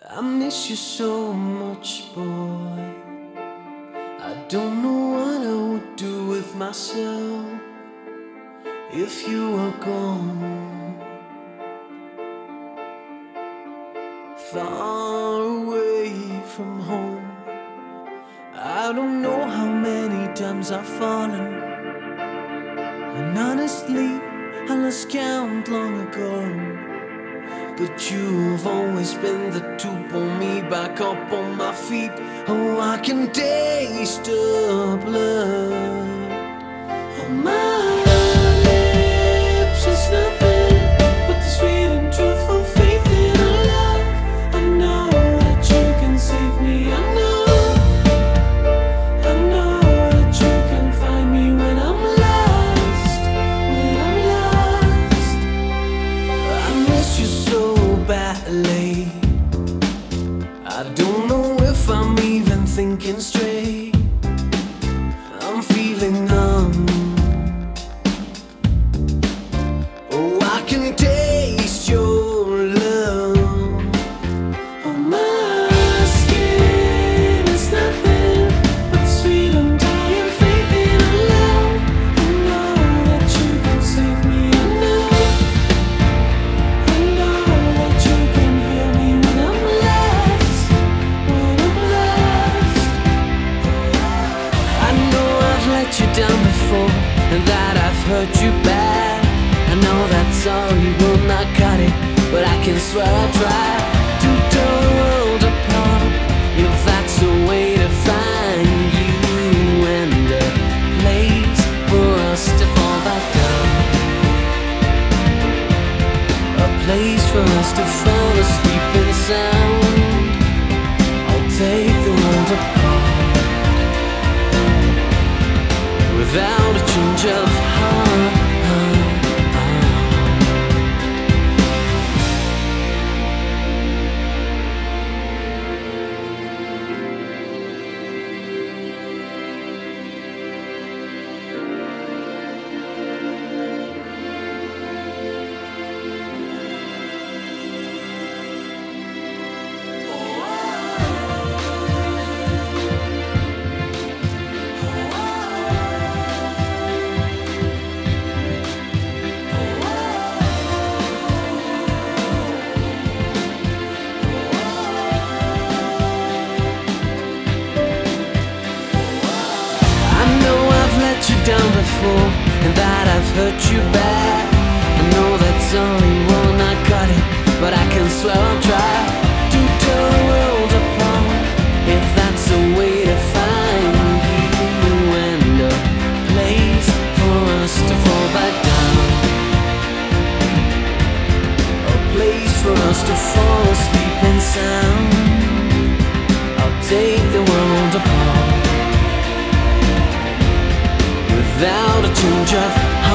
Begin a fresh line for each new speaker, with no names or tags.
I miss you so much, boy. I don't know what I would do with myself if you were gone, far away from home. I don't know how many times I've fallen, and honestly I lost count long ago. But you've always been the to pull me back up on my feet. Oh, I can taste the blood on my lips. It's nothing but the sweet and truthful faith in our love. I know that you can save me. I know that you can find me when I'm lost. When I'm lost, I miss you so badly. I don't know if I'm even thinking straight. I'm feeling numb. Oh, I can taste your love on my skin. It's nothing but sweet undying faith in our love. I know that you can save me. I know that you can hear me when I'm lost. When I'm lost, I know I've let you down before, and that I've hurt you bad. I know that sorry will not cut it, but I can swear I'll try to tear the world apart, if that's the way to find you, and a place for us to fall back down, a place for us to fall asleep in sound. I'll take the world apart without a change of heart. Down before, and that I've hurt you bad. I know that sorry will not cut it, but I can swear I'll try to tear the world apart, if that's the way to find you, and a place for us to fall back down, a place for us to fall asleep in sound. I'll take the world apart without a change of